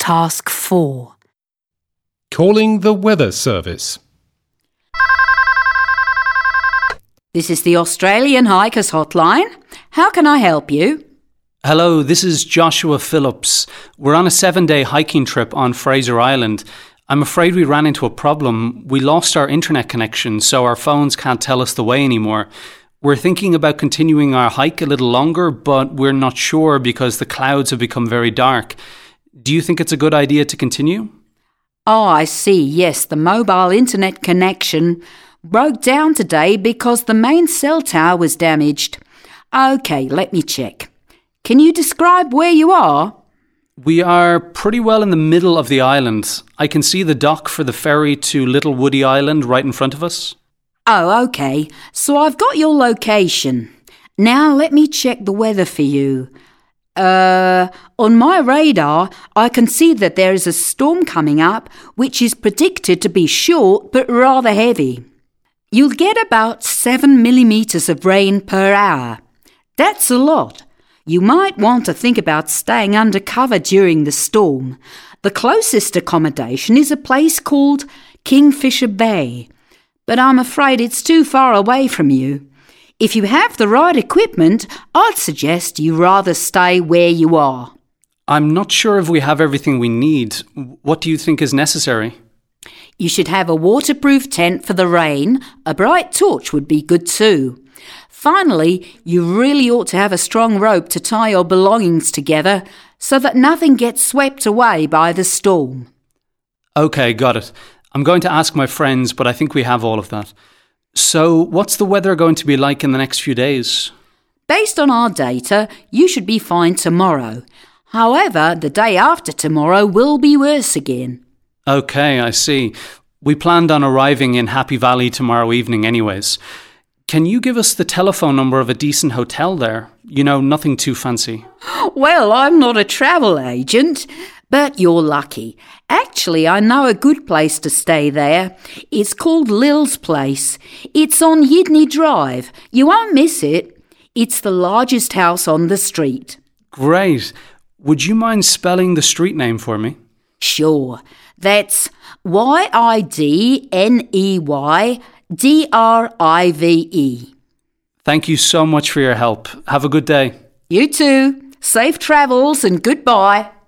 Task 4. Calling the weather service. This is the Australian Hikers Hotline. How can I help you? Hello, this is Joshua Phillips. We're on a 7-day hiking trip on Fraser Island. I'm afraid we ran into a problem. We lost our internet connection, so our phones can't tell us the way anymore. We're thinking about continuing our hike a little longer, but we're not sure because the clouds have become very dark. Do you think it's a good idea to continue? Oh, I see. Yes, the mobile internet connection broke down today because the main cell tower was damaged. OK, let me check. Can you describe where you are? We are pretty well in the middle of the island. I can see the dock for the ferry to Little Woody Island right in front of us. Oh, OK. So I've got your location. Now let me check the weather for you. On my radar, I can see that there is a storm coming up, which is predicted to be short but rather heavy. You'll get about 7 millimetres of rain per hour. That's a lot. You might want to think about staying under cover during the storm. The closest accommodation is a place called Kingfisher Bay, but I'm afraid it's too far away from you. If you have the right equipment, I'd suggest you rather stay where you are. I'm not sure if we have everything we need. What do you think is necessary? You should have a waterproof tent for the rain. A bright torch would be good too. Finally, you really ought to have a strong rope to tie your belongings together so that nothing gets swept away by the storm. OK, got it. I'm going to ask my friends, but I think we have all of that. So, what's the weather going to be like in the next few days? Based on our data, you should be fine tomorrow. However, the day after tomorrow will be worse again. OK, I see. We planned on arriving in Happy Valley tomorrow evening anyways. Can you give us the telephone number of a decent hotel there? You know, nothing too fancy. Well, I'm not a travel agent, but you're lucky. Actually, I know a good place to stay there. It's called Lil's Place. It's on Yidney Drive. You won't miss it. It's the largest house on the street. Great. Would you mind spelling the street name for me? Sure. That's Yidney-Drive. Thank you so much for your help. Have a good day. You too. Safe travels and goodbye.